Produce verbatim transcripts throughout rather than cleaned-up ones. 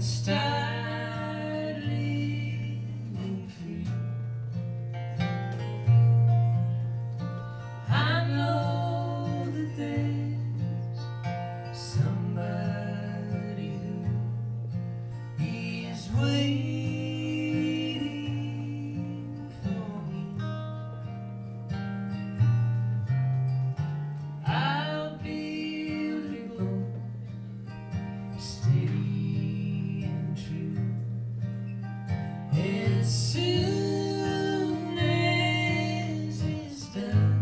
start living free. I know that there's somebody who is waiting for me. I'll build a boat, steady and true, as soon as it's done.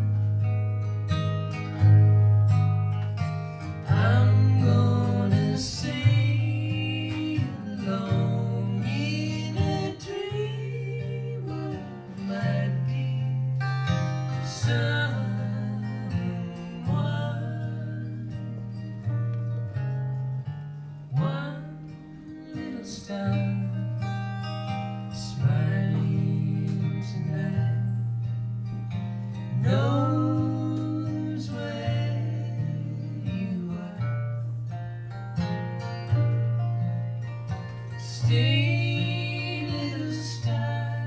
I'm gonna sail along in a dream of my dear someone. One little star smiling tonight knows where you are. Stay, little star,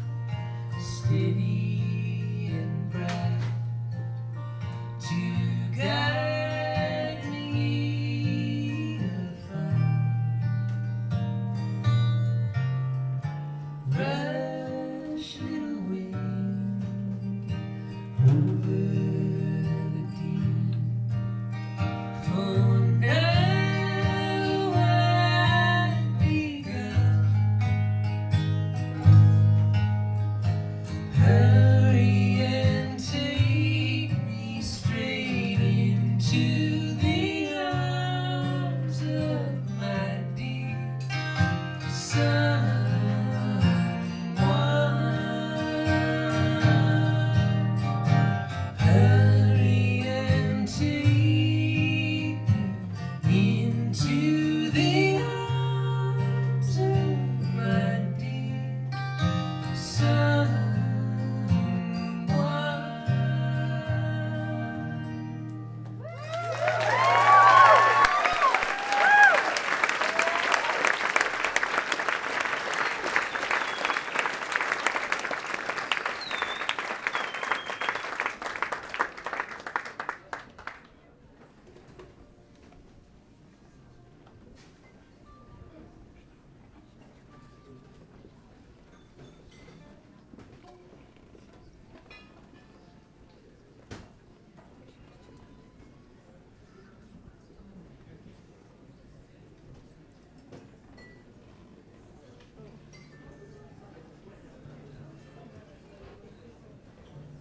steady and bright, to guide me afar. Rush, little wind, over the deep, for now I've begun. Hurry and take me straight into the arms of my dear son.